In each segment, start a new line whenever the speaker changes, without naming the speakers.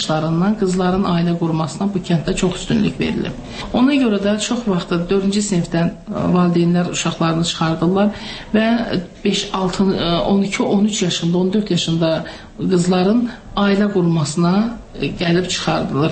Qızların ailə qurmasına bu kənddə çox üstünlük verilir. Ona görə də çox vaxt 4-cü sinifdən valideynlər uşaqlarını çıxardırlar və 5, 6, 12, 13 yaşında, 14 yaşında qızların ailə qurmasına gəlib çıxardılır.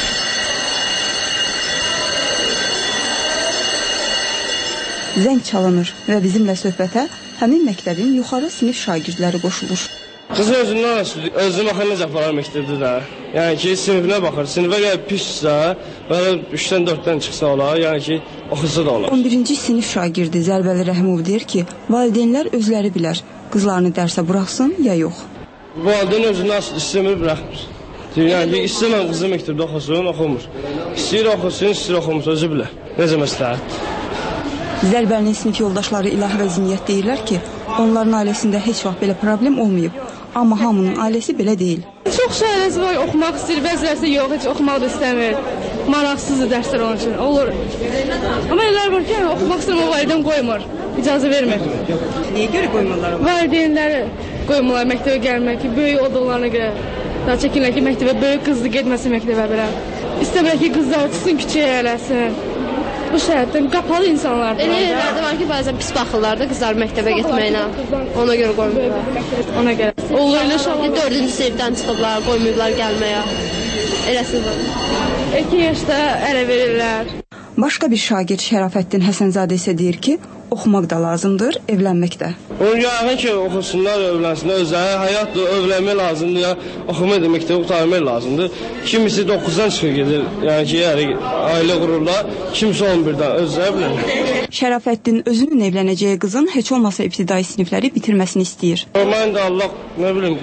Zəng çalınır və bizimlə söhbətə həmin məktəbin yuxarı sinif şagirdləri qoşulur.
Qızın özünün axı necə aparar məktəbdə də. Yəni ki, sinifinə baxır. Sinifə gəlib pissə, belə 3-dən 4-dən çıxsa olar, yəni ki, oxusa da olar.
11-ci sinif şagirdi Zərbəli Rəhimov deyir ki, valideynlər özləri bilər, qızlarını dərsə buraxsın ya yox.
Valideyn özünü istəmir, buraxmır. Yəni ki, istəmən qızı məktəbdə oxusun, oxumur. İstəyir oxusun, istəyir oxumur, özü bilər. Necə məsləhətdir.
Zərbəlinin sinif yoldaşları İlahi və Zimniyyət deyirlər ki, onların ailəsində heç vaxt belə problem olmayıb. Amma hamının ailəsi belə deyil.
Çox şeyləsi var, oxumaq istəyir, bəzilərsə yox, heç oxumaq da istəmir. Maraqsızdır dərslər onun üçün, olur. Amma elə var ki, oxumaq istəyir, amma valideyn qoymur, icazə vermir.
Niyə görə qoymurlar?
Valideynləri qoymurlar məktəbə gəlmək ki, böyük olduğlarına görə. Daha çəkinlər ki, məktəbə böyük qızlı getməsin məktəbə belə. İstəmirlər ki, qızlar çıxsın, küçəyə eləsin. Bu şəhətdən qapalı insanlardır.
Elə yerlərdə var ki, bəzən pis baxırlar da qızlar məktəbə getməyinə. Ona görə qoymurlar.
Ona görə. Olur elə uşaqlar
4-cü sinifdən çıxıblar, qoymuyublar gəlməyə. Eləsi var.
2 yaşda ərə verirlər.
Başqa bir şagird Şərafəddin Həsənzadə isə deyir ki, oxumaq da lazımdır, evlənmək də.
Onun yağın ki, oxusunlar, evlənsinlər, özləri həyatdır, evlənmək lazımdır, ya oxumaq da məktəbi qurtarmaq lazımdır. Kimisi 9-dan çıxır gedir, yəni ki, ailə qururlar, kimisi 11-dən, özləri bilir.
Şərafəddin özünün evlənəcəyi qızın heç olmasa ibtidai sinifləri bitirməsini istəyir.
Mən də Allah, nə bilim,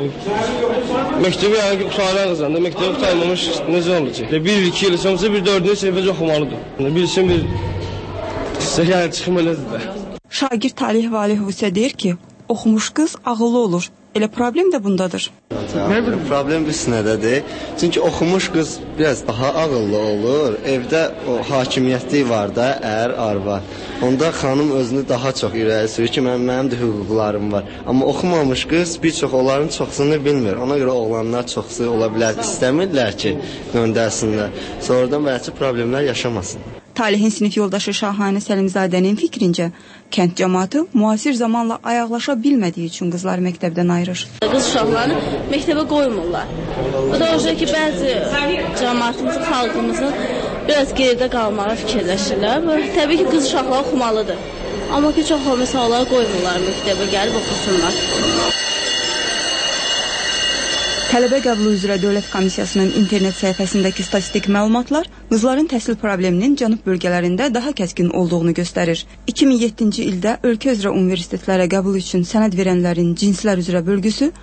məktəbi yəni ki, qurtaran qızdan da, məktəbi qurtarmamış necə olacaq? 1-2 il sonrası bir 4-cü sinifəcə oxumalıdır. Bilsin bir yəni çıxım elədir də.
Şagird Talih Valihov isə deyir ki, oxumuş qız ağıllı olur. Elə problem də bundadır.
Problem biz nədədir? Çünki oxumuş qız biraz daha ağıllı olur. Evdə o hakimiyyətlik var da, arvad. Onda xanım özünü daha çox irəli sürür ki, mənim də hüquqlarım var. Amma oxumamış qız bir çox onların çoxsunu bilmir. Ona görə oğlanlar çoxsu ola bilər. İstəmirlər ki, göndərsinlər. Sonradan bəlkə problemlər yaşamasın.
Talihin sinif yoldaşı Şahanə Səlimzadənin fikrincə, kənd cəmaatı müasir zamanla ayaqlaşa bilmədiyi üçün qızları məktəbdən ayırır.
Qız uşaqlarını məktəbə qoymurlar. Bu da olacaq ki, bəzi cəmaatımızın, xalqımızın biraz geridə qalmağa fikirləşirlər. Təbii ki, qız uşaqlar oxumalıdır. Amma ki, çox misallar qoymurlar məktəbə gəlib oxusunlar.
Tələbə qəbulu üzrə Dövlət Komissiyasının internet səhifəsindəki statistik məlumatlar qızların təhsil probleminin cənub bölgələrində daha kəskin olduğunu göstərir. 2007-ci ildə ölkə üzrə universitetlərə qəbul üçün sənəd verənlərin cinslər üzrə bölgüsü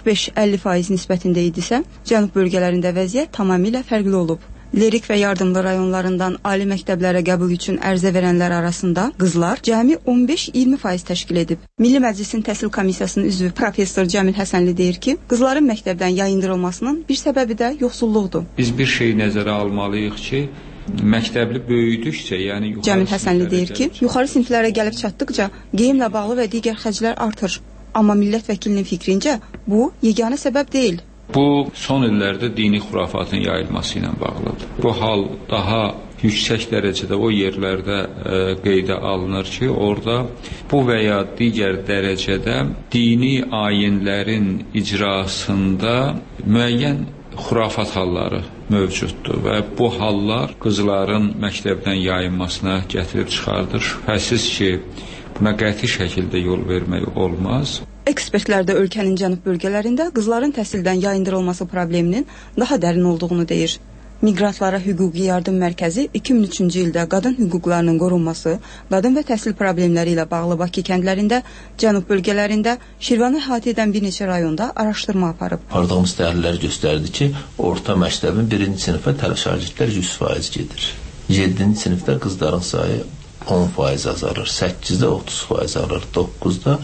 45-50% nisbətində idisə, cənub bölgələrində vəziyyət tamamilə fərqli olub. Lerik və yardımlı rayonlarından ali məktəblərə qəbul üçün ərizə verənlər arasında qızlar cəmi 15-20% təşkil edib. Milli Məclisin Təhsil Komissiyasının üzvü professor Cəmil Həsənli deyir ki, qızların məktəbdən yayındırılmasının bir səbəbi də yoxsulluqdur.
Biz bir şey nəzərə almalıyıq ki, məktəbli böyüdükcə, yəni
Cəmil Həsənli deyir ki, yuxarı siniflərə gəlib çatdıqca geyimlə bağlı və digər xərclər artır. Amma millət vəkilinin fikrincə bu yeganə səbəb deyil.
Bu, son illərdə dini xurafatın yayılması ilə bağlıdır. Bu hal daha yüksək dərəcədə o yerlərdə qeydə alınır ki, orada bu və ya digər dərəcədə dini ayinlərin icrasında müəyyən xurafat halları mövcuddur və bu hallar qızların məktəbdən yayınmasına gətirib çıxardır. Şübhəsiz ki, buna qəti şəkildə yol vermək olmaz.
Ekspertlər də ölkənin cənub bölgələrində qızların təhsildən yayındırılması probleminin daha dərin olduğunu deyir. Miqrantlara Hüquqi Yardım Mərkəzi 2003-cü ildə qadın hüquqlarının qorunması, qadın və təhsil problemləri ilə bağlı Bakı kəndlərində, cənub bölgələrində, Şirvanı əhatə edən bir neçə rayonda araşdırma aparıb.
Apardığımız təhlillər göstərdi ki, orta məktəbin 1-ci sinifə tələ şagirdlər 100% gedir. 7-ci sinifdə qızların sayı 10% azalır, 8-də 30% azalır, 9-da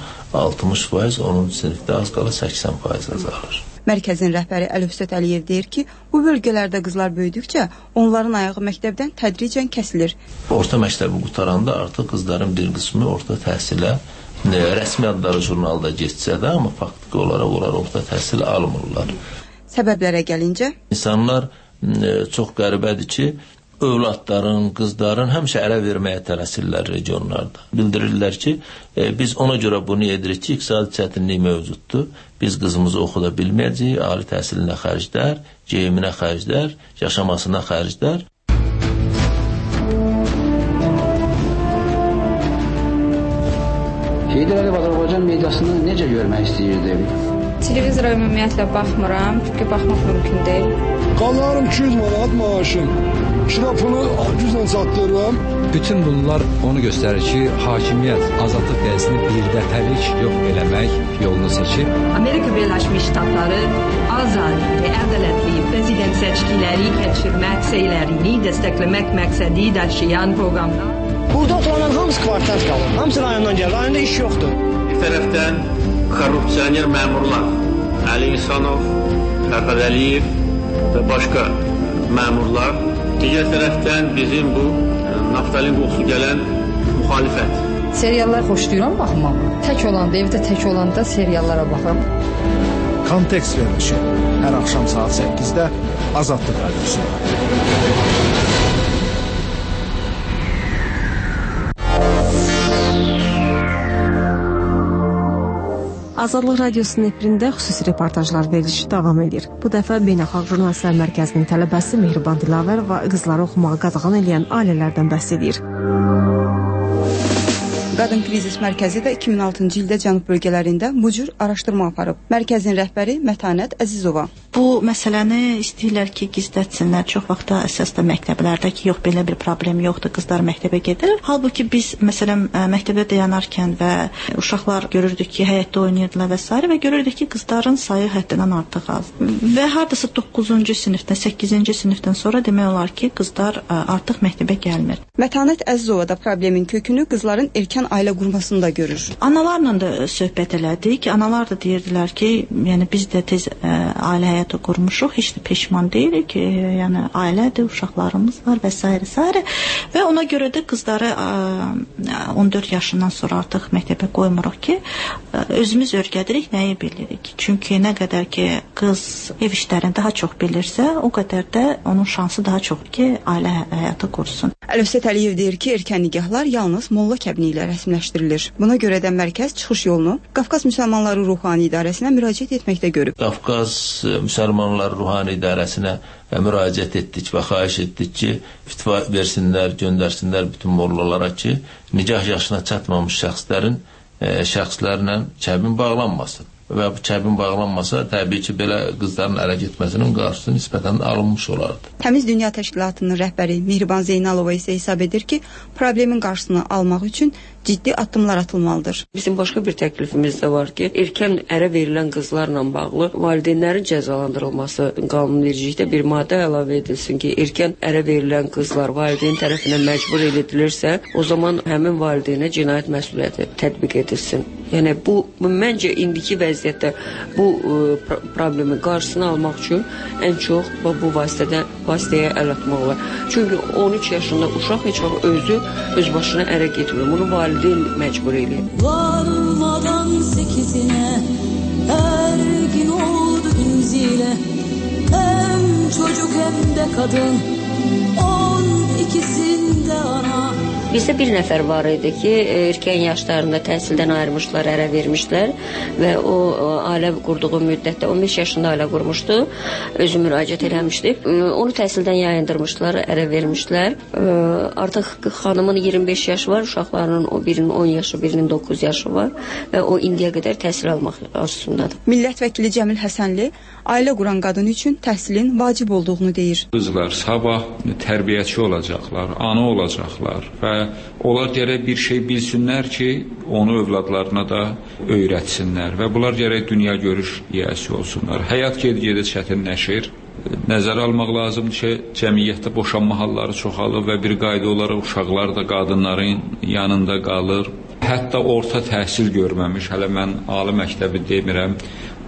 60%, 10-cu sinifdə az qala 80% azalır.
Mərkəzin rəhbəri Əlifsət Əliyev deyir ki, bu bölgələrdə qızlar böyüdükcə onların ayağı məktəbdən tədricən kəsilir.
Orta məktəbi qutaranda artıq qızların bir qismi orta təhsilə rəsmi adları jurnalda geçsə də, amma faktiki olaraq onlar orta təhsil almırlar.
Səbəblərə gəlincə,
insanlar çox qəribədir ki, övladların, qızların həmişə ərə verməyə tələsirlər regionlarda. Bildirirlər ki, biz ona görə bunu edirik ki, iqtisadi çətinlik mövcuddur. Biz qızımızı oxuda bilməyəcəyik, ali təhsilinə xərclər, geyiminə xərclər, yaşamasına xərclər.
Heydər Əliyev Azərbaycan mediasını necə görmək istəyirdi?
Televizora ümumiyyətlə baxmıram, çünki baxmaq mümkün deyil.
Qanlarım 200 manat maaşım. Şirafını güclə çatdırıram.
Bütün bunlar onu göstərir ki, hakimiyyət azadlıq dəyəsini birdəfəlik yox eləmək yolunu seçir.
Amerika Birləşmiş Ştatları azad və ədalətli prezident seçkiləri keçirmək səylərini dəstəkləmək məqsədi daşıyan proqramlar.
Burada oturanların hamısı kvartant qalır. Hamısı rayondan gəlir. Rayonda iş yoxdur.
Bir tərəfdən korrupsioner məmurlar Əli İhsanov, Fərhad Əliyev və başqa məmurlar. Digər tərəfdən bizim bu naftalin qoxusu gələn müxalifət.
Seriallar xoşlayıram baxmağı. Tək olanda, evdə tək olanda seriallara baxıram.
Kontekst verilişi hər axşam saat 8-də Azadlıq Radiosunda.
Azadlıq Radiosunun efirində xüsusi reportajlar verilişi davam edir. Bu dəfə Beynəlxalq Jurnalistlər Mərkəzinin tələbəsi Mehriban Dilavərova qızları oxumağı qadağan edən ailələrdən bəhs edir.
Qadın Krizis Mərkəzi də 2006-cı ildə cənub bölgələrində bu cür araşdırma aparıb. Mərkəzin rəhbəri Mətanət Əzizova.
Bu məsələni istəyirlər ki, gizlətsinlər. Çox vaxtda əsasda məktəblərdə ki, yox, belə bir problem yoxdur, qızlar məktəbə gedir. Halbuki biz, məsələn, məktəbdə dayanarkən və uşaqlar görürdük ki, həyətdə oynayırdılar və s. və görürdük ki, qızların sayı həddindən artıq az. Və hardasa 9-cu sinifdən, 8-ci sinifdən sonra demək olar ki, qızlar artıq məktəbə gəlmir.
Mətanət Əzizova da problemin kökünü qızların erkən ailə qurmasında görür.
Analarla da söhbət elədik. Analar da deyirdilər ki, yəni biz də tez ailə həyatı qurmuşuq, heç də peşman deyilik ki, yəni ailədir, uşaqlarımız var və s. Və ona görə də qızları 14 yaşından sonra artıq məktəbə qoymuruq ki, özümüz öyrədirik, nəyi bilirik. Çünki nə qədər ki, qız ev işlərini daha çox bilirsə, o qədər də onun şansı daha çox ki, ailə həyatı qursun.
Əlövsət Əliyev deyir ki, erkən nikahlar yalnız molla kəbini ilə rəsmiləşdirilir. Buna görə də mərkəz çıxış yolunu Qafqaz Müsəlmanları Ruhani İdarəsinə müraciət etməkdə görüb.
Qafqaz Müsəlmanları Ruhani İdarəsinə müraciət etdik və xahiş etdik ki, fitva versinlər, göndərsinlər bütün mollalara ki, nikah yaşına çatmamış şəxslərlə kəbin bağlanmasın. Və bu kəbin bağlanmasa, təbii ki, belə qızların ərə getməsinin qarşısı nisbətən alınmış olardı.
Təmiz Dünya Təşkilatının rəhbəri Mehriban Zeynalova isə hesab edir ki, problemin qarşısını almaq üçün ciddi addımlar atılmalıdır.
Bizim başqa bir təklifimiz də var ki, erkən ərə verilən qızlarla bağlı valideynlərin cəzalandırılması qanunvericilikdə bir maddə əlavə edilsin ki, erkən ərə verilən qızlar valideyn tərəfindən məcbur edilirsə, o zaman həmin valideynə cinayət məsuliyyəti tətbiq edilsin. Yəni bu məncə indiki vəziyyətdə bu problemi qarşısını almaq üçün ən çox bu vasitəyə əl atmaq olar. Çünki 13 yaşında uşaq heç vaxt öz başına ərə getmir. Bunu valideyn məcbur eləyir.
Varmadan 8'ine her gün oldu inziyle, hem çocuk hem de kadın, 12'sinde ana.
Bizdə bir nəfər var idi ki, erkən yaşlarında təhsildən ayrılmışlar, ərə vermişlər və o ailə qurduğu müddətdə 15 yaşında ailə qurmuşdu, özü müraciət eləmişdi. Onu təhsildən yayındırmışlar, ərə vermişlər. Artıq xanımın 25 yaşı var, uşaqlarının birinin 10 yaşı, birinin 9 yaşı var və o indiyə qədər təhsil almaq arzusundadır.
Millət vəkili Cəmil Həsənli ailə quran qadın üçün təhsilin vacib olduğunu deyir.
Qızlar sabah tərbiyəçi olacaqlar, ana olacaqlar və onlar gərək bir şey bilsinlər ki, onu övladlarına da öyrətsinlər və bunlar gərək dünya görüş yiyəsi olsunlar. Həyat get-gedə çətinləşir. Nəzərə almaq lazımdır ki, cəmiyyətdə boşanma halları çoxalır və bir qayda olaraq uşaqlar da qadınların yanında qalır. Hətta orta təhsil görməmiş, hələ mən ali məktəbi demirəm,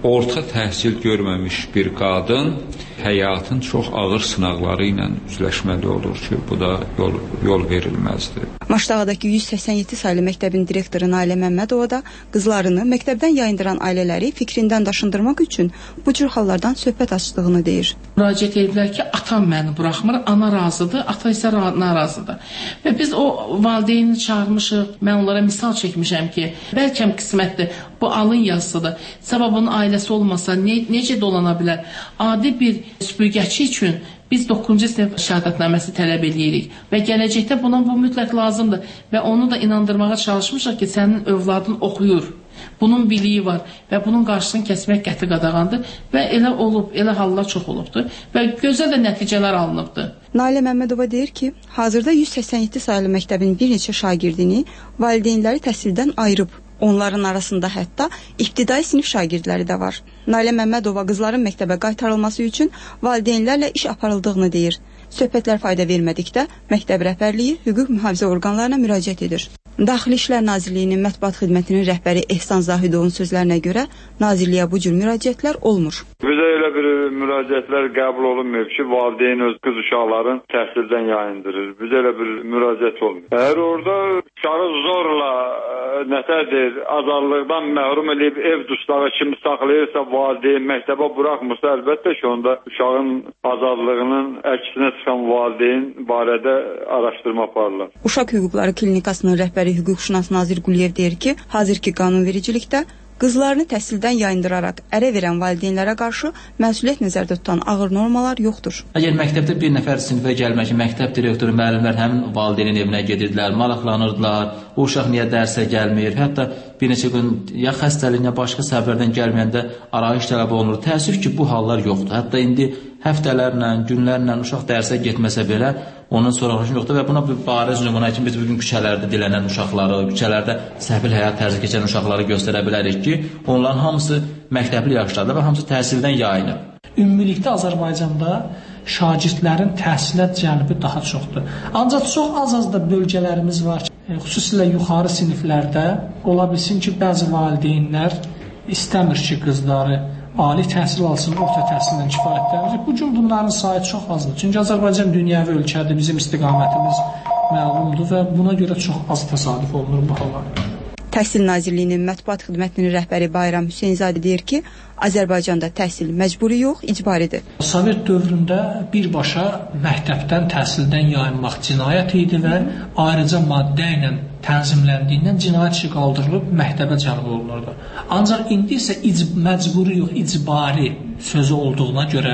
orta təhsil görməmiş bir qadın həyatın çox ağır sınaqları ilə üzləşməli olur ki, bu da yol verilməzdir.
Maşdağdakı 187 saylı məktəbin direktoru Nailə Məmmədova da qızlarını məktəbdən yayındıran ailələri fikrindən daşındırmaq üçün bu cür hallardan söhbət açdığını deyir.
Müraciət ediblər ki, atam məni buraxmır, ana razıdır, ata isə narazıdır. Və biz o valideyni çağırmışıq, mən onlara misal çəkmişəm ki, bəlkə qismətdir, bu alın yazısıdır. Səbəb onun ailəsi olmasa necə dolana bilər? Adi bir süpürgəçi üçün biz 9-cu sinif şəhadətnaməsi tələb edirik və gələcəkdə buna bu mütləq lazımdır və onu da inandırmağa çalışmışıq ki, sənin övladın oxuyur. Bunun biliyi var və bunun qarşısını kəsmək qəti qadağandır və elə olub, elə hallar çox olubdur və gözəl də nəticələr alınıbdır.
Nailə Məmmədova deyir ki, hazırda 187 saylı məktəbin bir neçə şagirdini valideynləri təhsildən ayırıb. Onların arasında hətta ibtidai sinif şagirdləri də var. Nailə Məmmədova qızların məktəbə qaytarılması üçün valideynlərlə iş aparıldığını deyir. Söhbətlər fayda vermədikdə məktəb rəhbərliyi hüquq mühafizə orqanlarına müraciət edir. Daxili İşlər Nazirliyinin mətbuat xidmətinin rəhbəri Ehsan Zahidovun sözlərinə görə nazirliyə bu cür müraciətlər olmur.
Bizə elə bir müraciətlər qəbul olunmayıb ki, valideyn öz qız uşaqların təhsildən yayındırır. Bizə elə bir müraciət olmuyor. Əgər orada uşağı zorla nətədir, azadlıqdan məhrum edib ev dustaqı kimi saxlayırsa, valideyn məktəbə buraxmırsa, əlbəttə ki, onda uşağın azadlığının əksinə çıxan valideyn barədə araşdırma aparırlar.
Uşaq hüquqları klinikasının rəhbəri hüquqşünas Nazir Quliyev deyir ki, hazırki qanunvericilikdə qızlarını təhsildən yayındıraraq ərə verən valideynlərə qarşı məsuliyyət nəzərdə tutan ağır normalar yoxdur.
Əgər məktəbdə bir nəfər sinifə gəlmək, məktəb direktoru, müəllimlər həmin valideynin evinə gedirdilər, maraqlanırdılar, o uşaq niyə dərsə gəlmir, hətta bir neçə gün ya xəstəlik, ya başqa səbəblərdən gəlməyəndə arayış tələb olunur. Təəssüf ki, bu hallar yoxdur. Hətta indi həftələrlə, günlərlə uşaq dərsə getməsə belə onun soraqlaşım yoxdur və buna bir bariz nümunə kimi biz bugün küçələrdə dilənən uşaqları, küçələrdə səhvil həyat tərzi keçən uşaqları göstərə bilərik ki, onların hamısı məktəbli yaşdadır və hamısı təhsildən yayınıb.
Ümumilikdə Azərbaycanda şagirdlərin təhsilə cəlbi daha çoxdur. Ancaq çox az da bölgələrimiz var ki, xüsusilə yuxarı siniflərdə ola bilsin ki, bəzi valideynlər istəmir ki, qızları ali təhsil alsın, orta təhsillə kifayətlənir. Bu gün bunların sayı çox azdır. Çünki Azərbaycan dünyəvi ölkədir, bizim istiqamətimiz məlumdur və buna görə çox az təsadüf olunur bu hallar.
Təhsil Nazirliyinin mətbuat xidmətinin rəhbəri Bayram Hüseynzadə deyir ki, Azərbaycanda təhsil məcburi yox, icbaridir.
Sovet dövründə birbaşa məktəbdən təhsildən yayınmaq cinayət idi və ayrıca maddə ilə tənzimləndiyindən cinayət işi qaldırılıb məktəbə cəlb olunurdu. Ancaq indi isə məcburi yox, icbari sözü olduğuna görə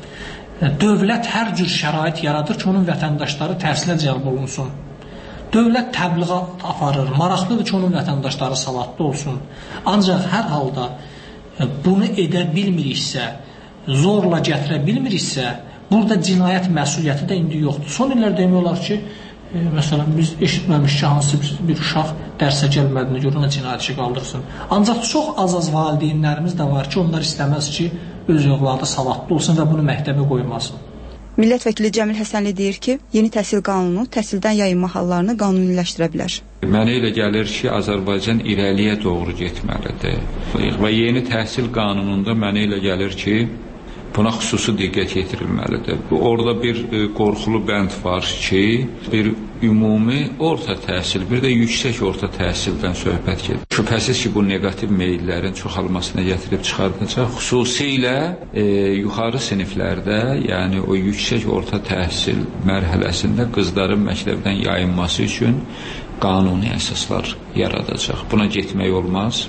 dövlət hər cür şərait yaradır ki, onun vətəndaşları təhsilə cəlb olunsun. Dövlət təbliğat aparır, maraqlıdır ki, onun vətəndaşları savadlı olsun. Ancaq hər halda bunu edə bilmiriksə, zorla gətirə bilmiriksə, burada cinayət məsuliyyəti də indi yoxdur. Son illər demək olar ki, məsələn, biz eşitməmiş ki, hansı bir uşaq dərsə gəlmədiyini görə ona cinayət işi qaldırsın. Ancaq çox az valideynlərimiz də var ki, onlar istəməz ki, öz övladı savadlı olsun və bunu məktəbə qoymasın.
Millət vəkili Cəmil Həsənli deyir ki, yeni təhsil qanunu təhsildən yayınma hallarını qanuniləşdirə bilər.
Mənə elə gəlir ki, Azərbaycan irəliyə doğru getməlidir. Və yeni təhsil qanununda mənə elə gəlir ki, buna xüsusi diqqət yetirilməlidir. Orada bir qorxulu bənd var ki, bir ümumi orta təhsil, bir də yüksək orta təhsildən söhbət gedir. Şübhəsiz ki, bu neqativ meyllərin çoxalmasına gətirib çıxardacaq. Xüsusilə yuxarı siniflərdə, yəni o yüksək orta təhsil mərhələsində qızların məktəbdən yayınması üçün qanuni əsaslar yaradacaq. Buna getmək olmaz.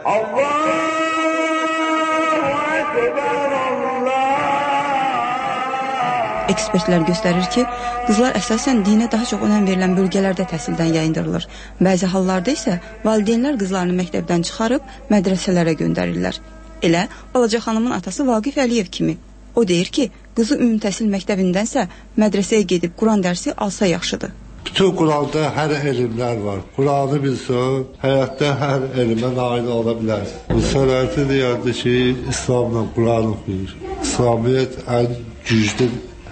Ekspertlər göstərir ki, qızlar əsasən dinə daha çox önəm verilən bölgələrdə təhsildən yayındırılır. Bəzi hallarda isə valideynlər qızlarını məktəbdən çıxarıb mədrəsələrə göndərirlər. Elə Balaca xanımın atası Vaqif Əliyev kimi. O deyir ki, qızı ümumi təhsil məktəbindənsə mədrəsəyə gedib Quran dərsi alsa yaxşıdır.
Bütün Quranda hər elmlər var. Quranı bilsən, həyatda hər elmə nail ola bilər. Bu sənəti deyəndə ki, İslamla Quran oxuyur. İslamiyyət ən güclü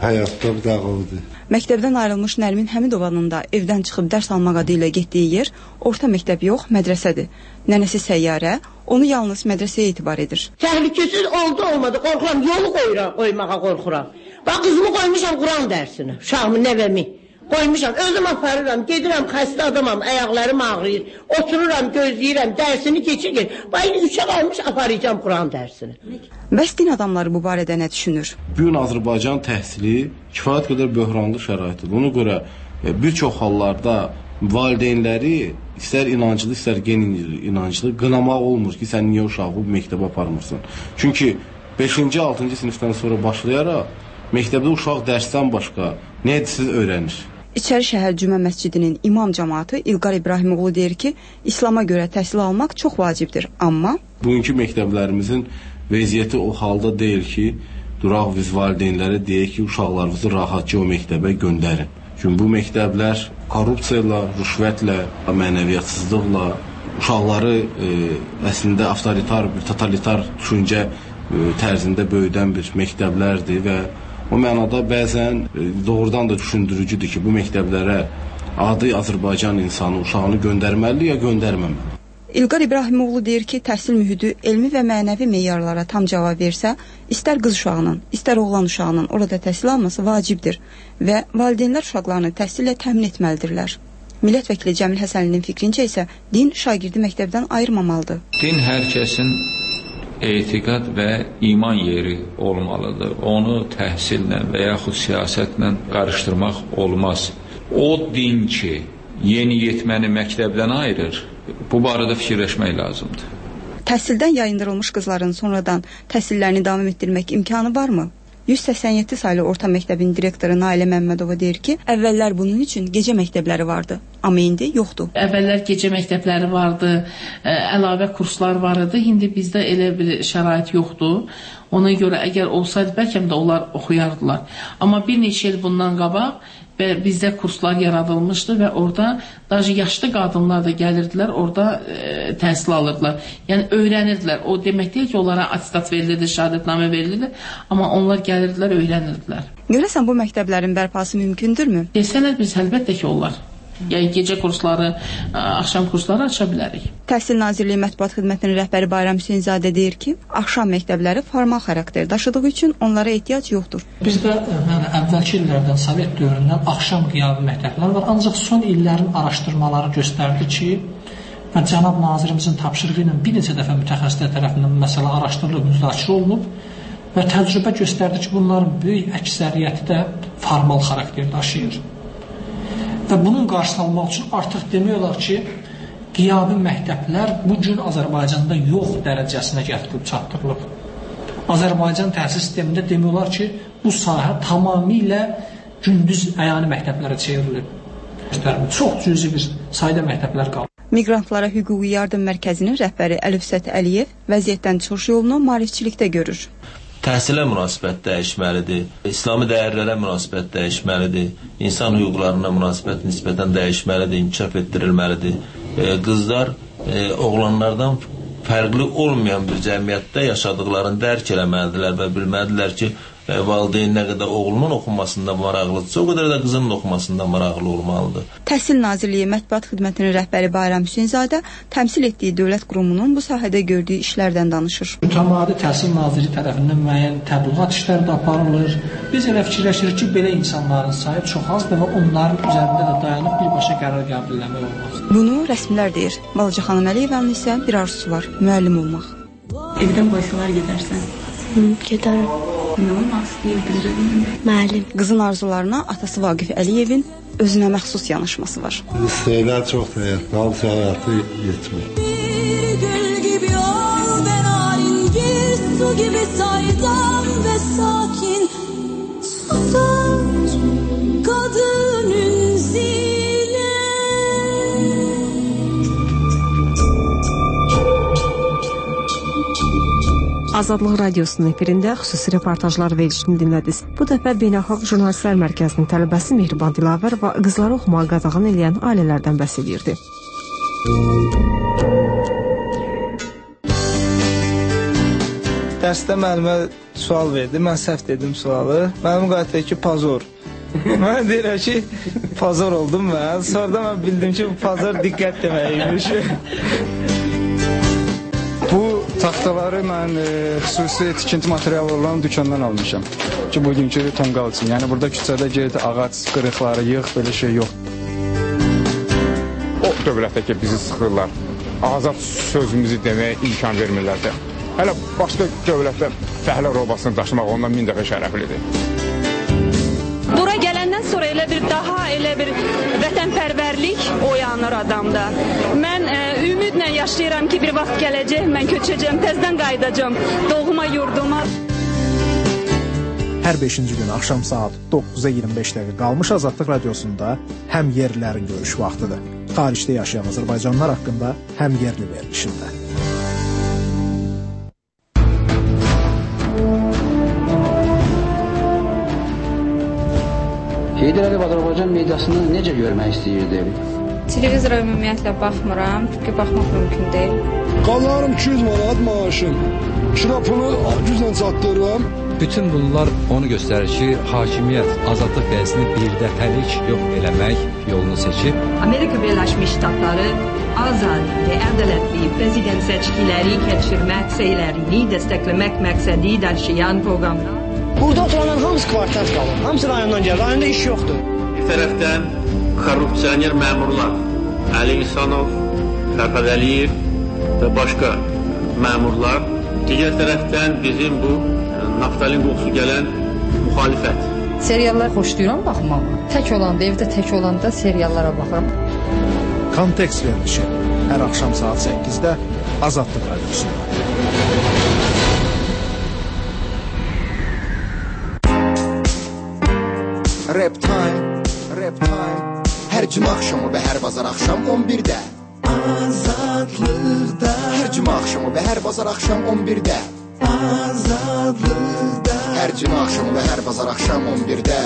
həyatda bir dağıldı.
Məktəbdən ayrılmış Nərmin Həmidovanın da evdən çıxıb dərs almaq adı ilə getdiyi yer orta məktəb yox, mədrəsədir. Nənəsi Səyyarə onu yalnız mədrəsəyə etibar edir.
Təhlükəsiz oldu olmadı, qorxuram, yolu qoymağa qorxuram. Bax, qızımı qoymuşam Quran dərsinə, uşağımı, nəvəmi. Qoymuşam, özüm aparıram, gedirəm, xəstə adamam, ayaqlarım ağrıyır, otururam, gözləyirəm, dərsini keçirir. Bayır 3-ə qalmış aparacam Quran dərsini.
Bəs din adamları bu barədə nə düşünür?
Bu gün Azərbaycan təhsili kifayət qədər böhranlı şəraitdir. Buna görə bir çox hallarda valideynləri istər inanclı, istər inanclı qınamaq olmur ki, sən niyə uşağı bu məktəbə aparmırsan. Çünki 5-ci, 6-cı sinifdən sonra başlayaraq məktəbdə uşaq dərsdən başqa nə edirsiz öyrənir.
İçəri şəhər Cümə məscidinin imam cəmaatı İlqar İbrahimoğlu deyir ki, İslama görə təhsil almaq çox vacibdir, amma
bugünkü məktəblərimizin vəziyyəti o halda deyil ki, duraq biz valideynlərə deyək ki, uşaqlarınızı rahatca o məktəbə göndərin. Çünki bu məktəblər korrupsiyayla, rüşvətlə, mənəviyyatsızlıqla uşaqları əslində avtoritar, totalitar düşüncə tərzində böyüdən bir məktəblərdir və o mənada bəzən doğrudan da düşündürücüdür ki, bu məktəblərə adi Azərbaycan insanı uşağını göndərməli ya göndərməməli.
İlqar İbrahimoğlu deyir ki, təhsil mühiti elmi və mənəvi meyarlara tam cavab versə, istər qız uşağının, istər oğlan uşağının orada təhsil alması vacibdir və valideynlər uşaqlarını təhsillə təmin etməlidirlər. Millət vəkili Cəmil Həsənlinin fikrincə isə din şagirdi məktəbdən ayırmamalıdır.
Din hər kəsin etiqad və iman yeri olmalıdır. Onu təhsillə və yaxud siyasətlə qarışdırmaq olmaz. O din ki, yeniyetməni məktəbdən ayırır, bu barədə fikirləşmək lazımdır.
Təhsildən yayındırılmış qızların sonradan təhsillərini davam etdirmək imkanı varmı? 187 saylı orta məktəbin direktoru Nailə Məmmədova deyir ki, əvvəllər bunun üçün gecə məktəbləri vardı, amma indi yoxdur.
Əvvəllər gecə məktəbləri vardı, əlavə kurslar var idi, indi bizdə elə bir şərait yoxdur. Ona görə əgər olsaydı, bəlkə də onlar oxuyardılar. Amma bir neçə il bundan qabaq bizdə kurslar yaradılmışdı və orada daha yaşlı qadınlar da gəlirdilər, orada təhsil alırdılar. Yəni öyrənirdilər. O demək deyil ki, onlara attestat verilirdi, şəhadətnamə verilirdi, amma onlar gəlirdilər, öyrənirdilər.
Görəsən bu məktəblərin bərpası mümkündürmü?
Desələr biz əlbəttə ki, olar. Yəni gecə kursları, axşam kursları aça bilərik.
Təhsil Nazirliyi Mətbuat Xidmətinin rəhbəri Bayram Hüseynzadə deyir ki, axşam məktəbləri formal xarakter daşıdığı üçün onlara ehtiyac yoxdur.
Bizdə əvvəlki illərdən, Sovet dövründən axşam qiyabi məktəblər var, ancaq son illərin araşdırmaları göstərdi ki, və cənab nazirimizin tapşırığı ilə bir neçə dəfə mütəxəssislər tərəfindən məsələ araşdırılıb, müzakirə olunub və təcrübə göstərdi ki, bunların böyük əksəriyyəti də formal xarakter daşıyır. Və bunun qarşısını almaq üçün artıq demək olar ki, qiyabi məktəblər bu gün Azərbaycanda yox dərəcəsinə gətirilib çatdırılıb. Azərbaycan təhsil sistemində demək olar ki, bu sahə tamamilə gündüz əyani məktəblərə çevrilib. Çox cüzi bir sayda məktəblər qalıb.
Miqrantlara Hüquqi Yardım Mərkəzinin rəhbəri Əlifsət Əliyev vəziyyətdən çıxış yolunu maarifçilikdə görür.
Təhsilə münasibət dəyişməlidir, İslami dəyərlərə münasibət dəyişməlidir, insan hüquqlarına münasibət nisbətən dəyişməlidir, inkişaf etdirilməlidir. Qızlar oğlanlardan fərqli olmayan bir cəmiyyətdə yaşadıqlarını dərk eləməlidirlər və bilməlidirlər ki, valideyn nə qədər oğlunun oxunmasında maraqlıdırsa, o qədər də qızının oxunmasında maraqlı olmalıdır.
Təhsil Nazirliyi Mətbuat Xidmətinin rəhbəri Bayram Hüseynzadə təmsil etdiyi dövlət qurumunun bu sahədə gördüyü işlərdən danışır.
Mütəmadi Təhsil Nazirliyi tərəfindən müəyyən təbliğat işləri də aparılır. Biz elə fikirləşirik ki, belə insanların sayı çox azdır və onların üzərində də dayanıb birbaşa qərar qəbul etmək olmaz.
Bunu rəsmilər deyir. Balaca xanım Əliyevanın isə bir arzusu var, müəllim olmaq.
Evdən qoysalar gedərsən?
Gedərəm.
Nə olmaq istəyirdim?
Müəllim.
Qızın arzularına atası Vaqif Əliyevin özünə məxsus yanaşması var.
İstəklər çoxdur həyatda, hamısı həyatı yetmir.
Bir gül gibi ol ve naringil, su gibi saydam ve sakin. Susar kadının zile.
Azadlıq Radiosunun efirində xüsusi reportajlar verilişini dinlədiniz. Bu dəfə Beynəlxalq Jurnalistlər Mərkəzinin tələbəsi Mehriban Dilavər və qızları oxumağa qadağan eləyən ailələrdən bəhs edirdi.
Dərsdə müəllimə sual verdi. Mən səhv dedim sualı. Müəllim qayıtdı ki, pozor. Mən deyirəm ki, pozor oldum mən. Sonra mən bildim ki, pozor diqqət deməkmiş.
Bu taxtaları mən xüsusi tikinti materialı olan dükandan almışam ki, bugünkü tonqal üçün. Yəni burada küçədə get, ağac qırıqları yığ, belə şey yox.
O dövlətdə ki, bizi sıxırlar, azad sözümüzü deməyə imkan vermirlər də. Hələ başqa dövlətdə fəhlə robasını daşımaq ondan 1000 dəfə şərəflidir.
Bura gələndən sonra elə bir vətənpərvərlik oyanır adamda. Mən ümidlə yaşayıram ki, bir vaxt gələcək, mən köçəcəm, təzədən qayıdacam doğma yurduma.
Hər 5-ci gün axşam saat 9-a 25 dəqiqə qalmış Azadlıq Radiosunda həm yerlilərin görüş vaxtıdır. Xaricdə yaşayan Azərbaycanlılar haqqında həm yerli verilişində.
Heydər Əliyev Azərbaycan mediasını necə görmək istəyirdi?
Televizora ümumiyyətlə baxmıram, çünki baxmaq mümkün deyil.
Qalarım 200 manat maaşım. Kirapını 100-lə çatdırıram.
Bütün bunlar onu göstərir ki, hakimiyyət azadlıq qəyəsini birdəfəlik yox eləmək yolunu seçib.
Amerika Birləşmiş Ştatları azad və ədalətli prezident seçkiləri keçirmək səylərini dəstəkləmək məqsədi daşıyan proqramlar.
Burada oturanların hamısı kvartal qalır. Hamısı rayondan gəlir. Rayonda iş yoxdur.
Bir tərəfdən korrupsioner məmurlar Əli İhsanov, Fərhad Əliyev və başqa məmurlar. Digər tərəfdən bizim bu naftalin qoxusu gələn müxalifət.
Seriallar xoşlayıram baxmağı. Tək olanda, evdə tək olanda seriallara baxıram.
Kontekst verilişi hər axşam saat 8-də Azadlıq Radiosunda.
Rap time. Hər cümə axşamı və hər bazar axşam 11-də. Azadlıqda. Hər cümə axşamı və hər bazar axşam 11-də. Azadlıqda. Hər cümə axşamı və hər bazar axşam 11-də.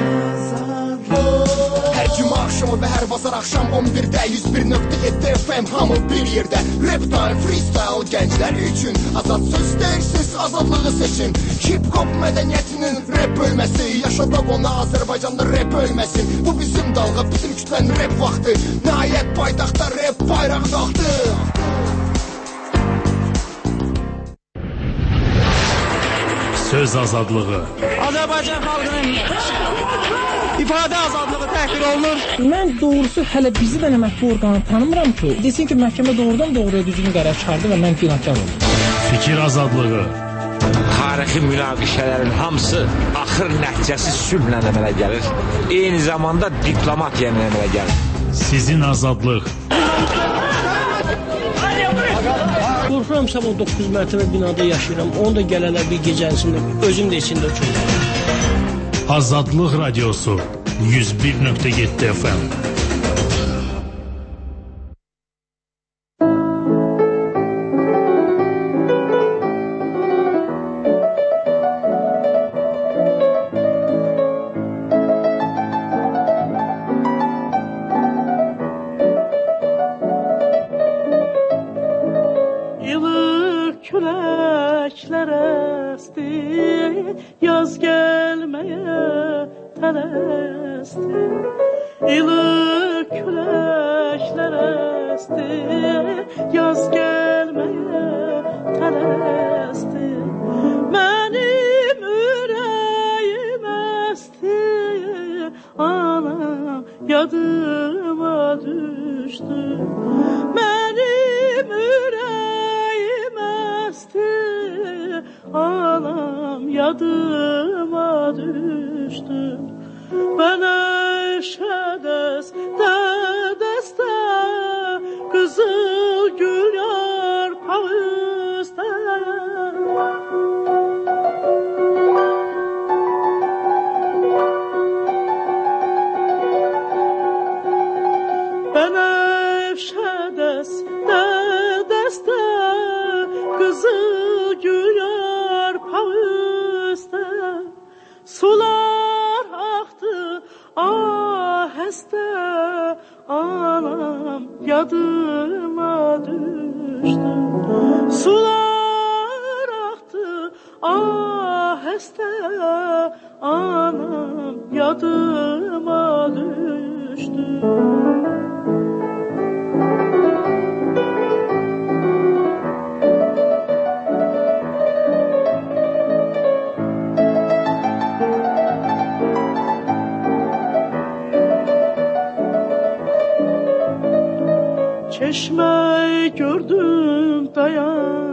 Hər cümə axşamı və hər bazar axşam 11-də 101.7 FM hamı bir yerdə. Rap time, freestyle gənclər üçün azad söz deyirsiz, azadlığı seçin. Hip-hop mədəniyyətinin rap bölməsi, yaşadaq ona Azərbaycanda rap ölməsin. Bu bizim dalğa, bizim kütlənin rap vaxtı. Nəhayət paytaxtda rap bayraq qalxdı.
Söz azadlığı.
Azərbaycan xalqının ifadə azadlığı təhqir olunur. Mən doğrusu hələ bizi də mətbu orqanı tanımıram ki, desin ki, məhkəmə doğrudan doğruya düzgün qərar çıxardı və mən günahkar oldum.
Fikir azadlığı.
Tarixi münaqişələrin hamısı axır nəticəsi sülhlə əmələ gəlir. Eyni zamanda diplomatiya ilə əmələ gəlir.
Sizin azadlıq.
Qorxuram sabah 9 mərtəbə binada yaşayıram. Onu da gələnə bir gecənisində özüm də içində uçurum.
Azadlıq Radiosu 101.7 FM.
Yaz gelmeye tələsir, ilıq küləklər əsdi, yaz gəlməyə tələsdi. Mənim ürəyim əsdi, anam yadıma düşdü. Mənim ürəyim əsdi, anam yadıma düşdü. Bənövşə dəstə, qızıl gül yarpağı üstə. Bənövşə dəstə, qızıl gül yarpağı üstə. Sular aktı aheste, anam yadıma düştü. Sular aktı
aheste anam yadıma düştü. Çeşme gördüm dayan